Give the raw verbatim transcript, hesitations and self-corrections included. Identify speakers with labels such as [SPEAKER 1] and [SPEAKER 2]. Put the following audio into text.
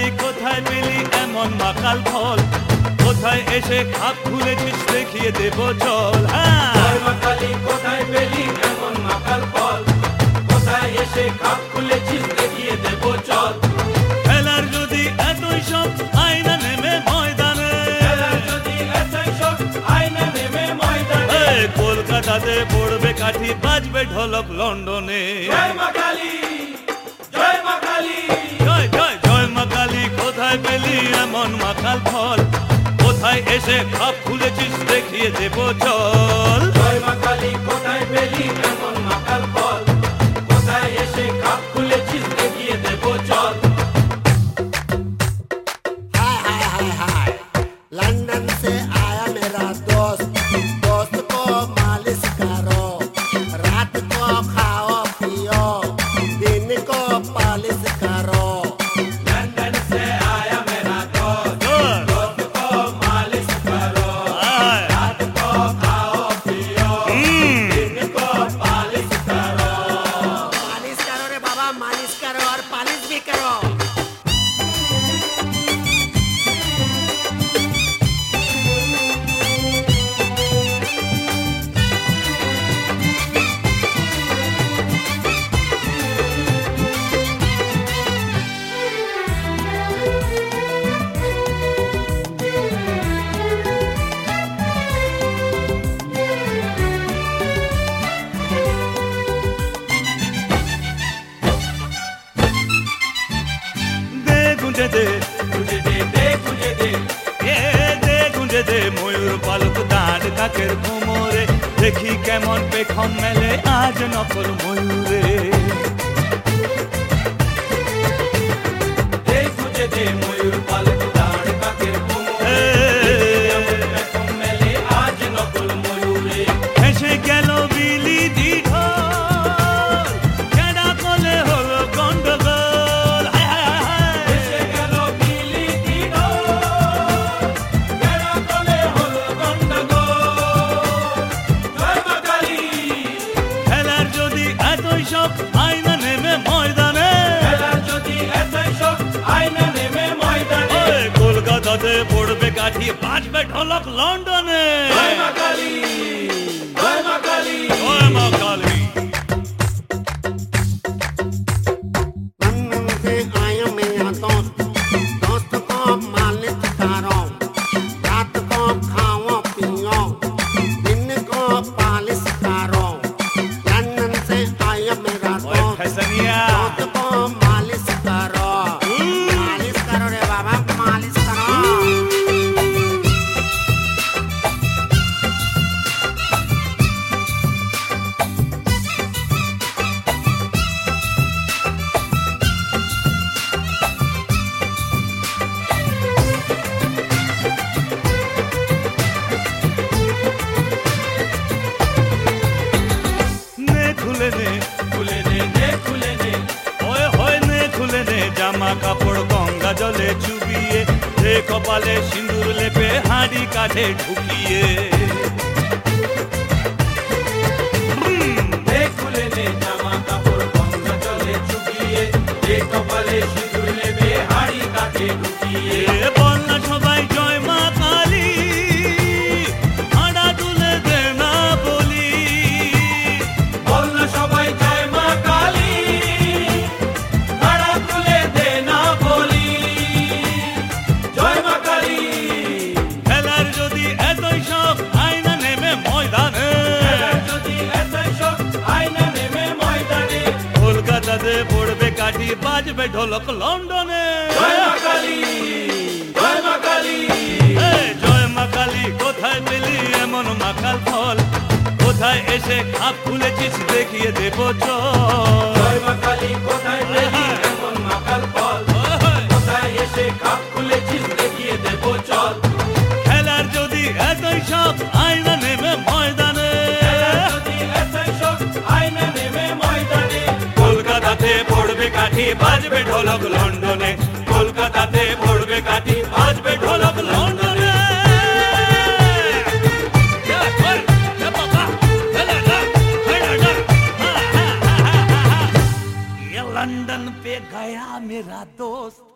[SPEAKER 1] কালি কোথায় পেলি এমন মাকাল ফল কোথায় এসে খাপ খুলেছিস দেখিয়ে দেব চল
[SPEAKER 2] জয় মা কালী কোথায় পেলি এমন মাকাল ফল কোথায় এসে খাপ খুলেছিস দেখিয়ে দেব চল
[SPEAKER 1] খেলার যদি এতই সব আয়না নেমে ময়দানে
[SPEAKER 2] খেলার যদি এতই সব আয়না নেমে ময়দানে
[SPEAKER 1] কলকাতাতে পড়বে কাঠি বাজবে ঢোলক লন্ডনে
[SPEAKER 2] জয় মা কালী জয় মা কালী
[SPEAKER 1] জয় জয় জয় মা কালী কোথায় পেলি এমন মাকাল ফল কোথায় এসে খাপ খুলেছিস দেখিয়ে দেব চল
[SPEAKER 2] জয় মা কালী কোথায় পেলি এমন মাকাল ফল কোথায় এসে খাপ খুলেছিস দেখিয়ে দেব চল
[SPEAKER 3] हाय हाय हाय हाय लंदन से आया मेरा दोस्त दोस्त को मालिश करो रात को खाओ पियो दिन को पालिश करो
[SPEAKER 2] लंदन से आया मेरा दोस्त दोस्त को मालिश करो रात को खाओ पियो दिन को पालिश करो
[SPEAKER 3] मालिश करो रे बाबा मालिश करो और पालिश भी करो
[SPEAKER 1] দে গুঁজে দে
[SPEAKER 2] मुझे दे दे मुझे दे
[SPEAKER 1] এ দে গুঁজে দে ময়ূর পালক দাঁড় কাকের ভোমরে দেখি কেমন পেখম মেলে আজ নকল ময়ূরে
[SPEAKER 2] दे मुझे दे मयूर पालक दाढ़ काकेर कोमरे এখন মেলে আজ নকল ময়ূরে
[SPEAKER 1] হেসে গেল বিলি দিঢল কেডা কলে হলো গন্ডগোল হায় হায় হায়
[SPEAKER 2] এসে গেল বিলি দিল বেড়া তলে হলো গন্ডগোল জয় মা কালী
[SPEAKER 1] খেলার যদি এতই সব আয়না নেমে ময়দানে
[SPEAKER 2] খেলার যদি এতই সব আয়না নেমে ময়দানে
[SPEAKER 1] ওই কলকাতাতে পড়বে কাঠি বাজবে ঢোলক লন্ডনে
[SPEAKER 2] জয় মা কালী জয় মা কালী
[SPEAKER 1] জয় মা কালী
[SPEAKER 3] लंदन से आया मेरा दोस्त दोस्त को मालिश करो रात को खाओ पियो दिन को पालिश करो लंदन से आया मेरा
[SPEAKER 1] ओए
[SPEAKER 3] दोस्त
[SPEAKER 1] फैसनिया
[SPEAKER 3] दोस्त को मालिश करो मालिश करो रे बाबा मालिश करो
[SPEAKER 1] নে খুলে নে
[SPEAKER 2] খুলে নে নে খুলে নে
[SPEAKER 1] ওই হয় নে খুলে নে জামা কাপড় গঙ্গা জলে চুবিয়ে রে কপালে সিঁদুর লেপে হাঁড়ি কাঠে ঢুকিয়ে
[SPEAKER 2] নে খুলে নে জামা কাপড় গঙ্গা জলে চুবিয়ে যে কপালে সিঁদুর নেবে হাড়ি কাঠে ঢুকিয়ে
[SPEAKER 1] এ বল না সবাই জয় মা কালী হাঁড়া তুলে দে না বলি
[SPEAKER 2] বল না সবাই জয় মা কালী হাড়া তুলে দে না বলি জয় মা কালী
[SPEAKER 1] খেলার যদি এতই সব আয়না নেমে ময়দানে
[SPEAKER 2] খেলার যদি এতই সব আয়না নেমে ময়দানে
[SPEAKER 1] কলকাতাতে পড়বে কাঠি বাজবে ঢোলক লন্ডনে
[SPEAKER 2] জয় মা কালী জয় মা কালী
[SPEAKER 1] এ জয় মা কালী কোথায় পেলি এমন মাকাল ফল কোথায় এসে খাপ খুলেছিস দেখিয়ে দেব চল
[SPEAKER 2] জয় মা কালী কোথায় পেলি এমন মাকাল ফল কোথায় এসে খাপ খুলেছিস দেখিয়ে দেব চল
[SPEAKER 1] খেলার যদি এতই সব আয়না নেমে ময়দানে
[SPEAKER 2] খেলার যদি এতই সব আয়না নেমে ময়দানে
[SPEAKER 1] কলকাতাতে পড়বে কাঠি বাজবে ঢোলক লন্ডনে কলকাতাতে পড়বে কাঠি বাজবে ঢোলক লন্ডনে लंदन पे गया मेरा दोस्त